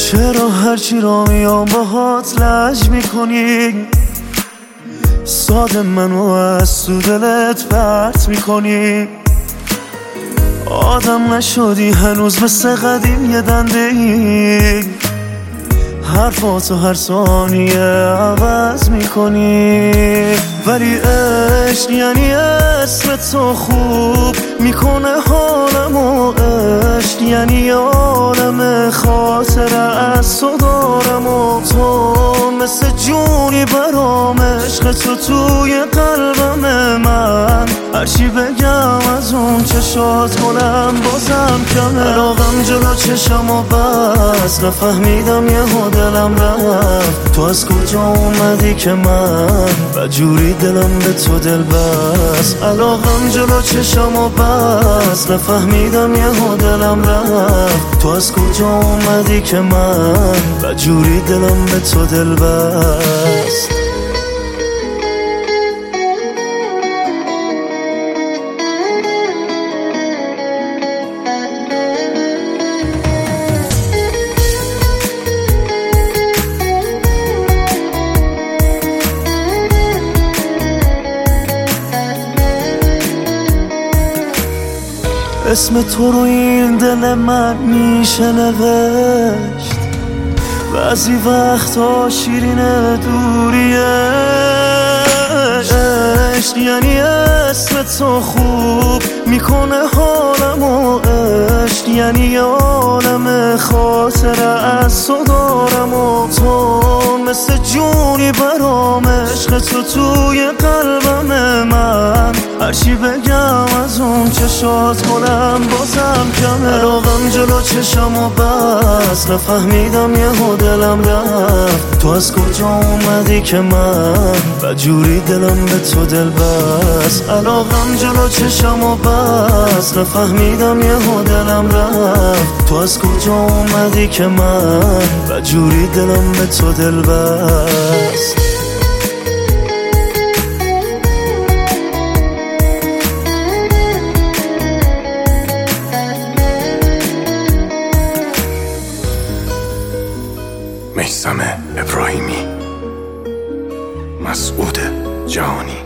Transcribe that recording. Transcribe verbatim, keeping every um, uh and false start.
چرا هرچی را میام باهات لج میکنی؟ ساده منو از تو دلت پرت میکنی. آدم نشدی هنوز مثل قدیم یه دنده ای، حرفاتو هر ثانیه عوض میکنی. ولی عشق یعنی اسم تو خوب میکنه حالمو، عشق یعنی عالم خاطره از تو دارم و تو مثل جونی برام. عشق تو توی قلبم من، هرچی بگم از اون چشات کنم بازم کمه. علاقم جلو چشم و بس، نفهمیدم یهو دلم رفت. تو از کجا اومدی که من بجوری دلم به تو دل بس. علاقم جلو چشم و بس، نفهمیدم یهو دلم رفت. تو از کجا اومدی که من بجوری دلم به تو دل بس. اسم تو رو این دل من میشه نوشت، بعضی وقتا شیرین دوریه. عشق یعنی اسم تو خوب میکنه حالمو، عشق یعنی عالم خاطره از تو دارم و تو مثل جونی برام. عشق تو توی قلبم من، هرچی بگم از اون چشات کنم بازم کمه. علاقم جلو چشم و بس، نفهمیدم یهو دلم رفت. تو از کجا اومدی که من بجوری دلم به تو دل بس. علاقم جلو چشم و بس، نفهمیدم یهو دلم رفت. تو از کجا اومدی که من بجوری دلم به تو دل بس. میثم ابراهیمی، مسعود جهانی.